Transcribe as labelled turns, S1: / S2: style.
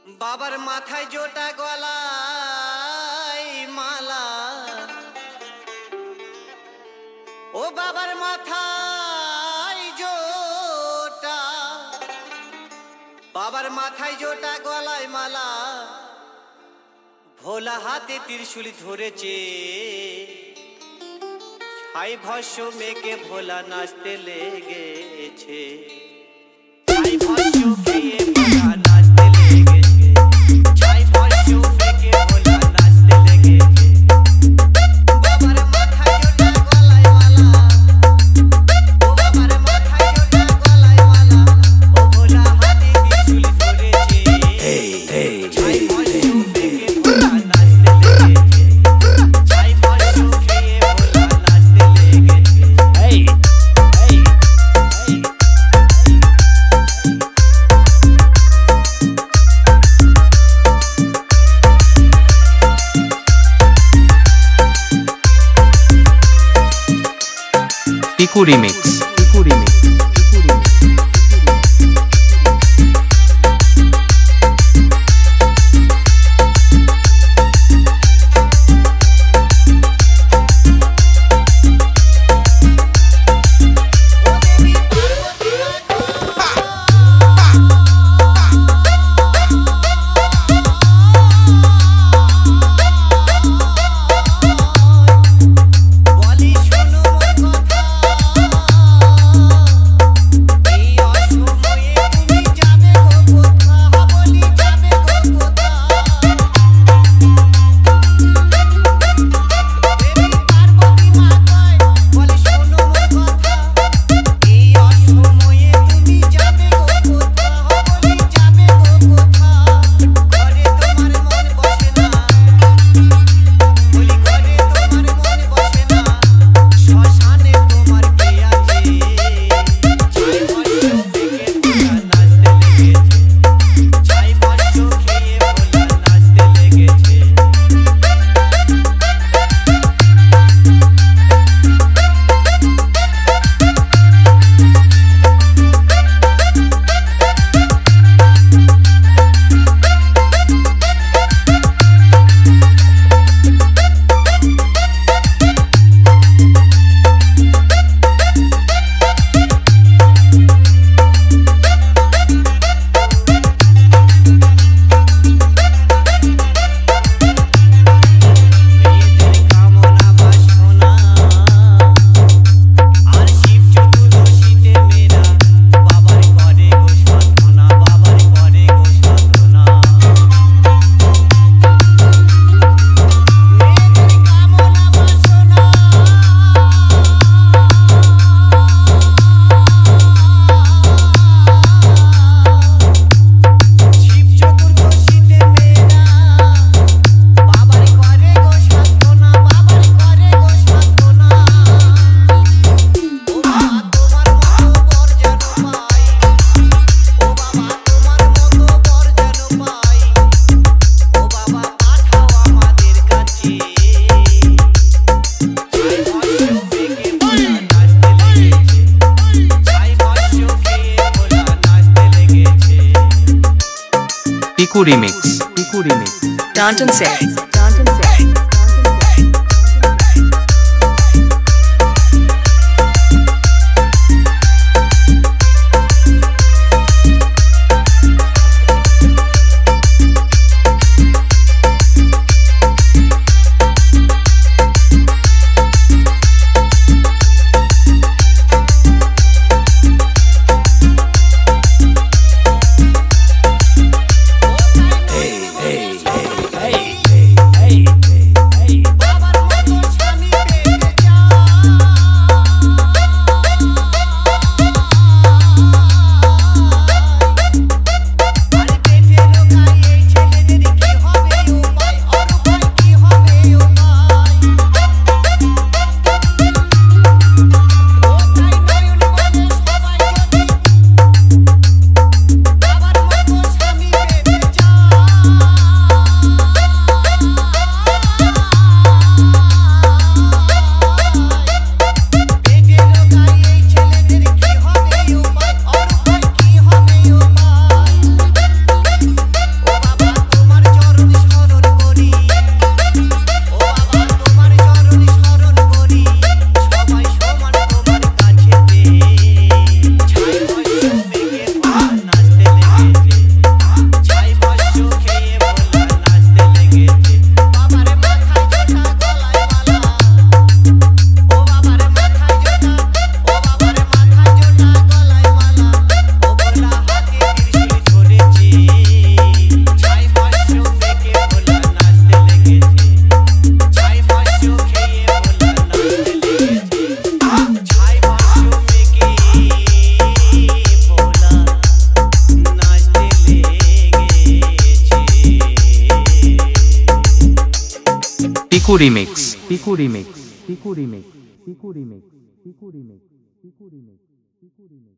S1: বাবার মাথায় জোটা গলায় মালা, ও বাবার মাথায় জোটা, বাবার মাথায় জোটা গলায় মালা, ভোলা হাতে ত্রিশূল ধরেছে, ছাই ভস্য মেঘে ভোলা নাচতে লেগেছে, ছাই ভস্য খেয়ে ভোলা নাচতে লেগেছে, ছাই ভস্য মেঘে ভোলা নাচতে লেগেছে। বাবার মাথায় জোটা গলায় মালা, ও বাবার মাথায় জোটা গলায় মালা, ও ভোলা হাতে ত্রিশূল ধরেছে, ছাই ভস্য মেঘে ভোলা নাচতে লেগেছে, ছাই ভস্য খেয়ে ভোলা নাচতে লেগেছে।
S2: Piku Remix. Piku Remix.
S3: Danton says.
S2: Piku remix Piku remix Piku remix Piku remix Piku remix Piku remix Piku remix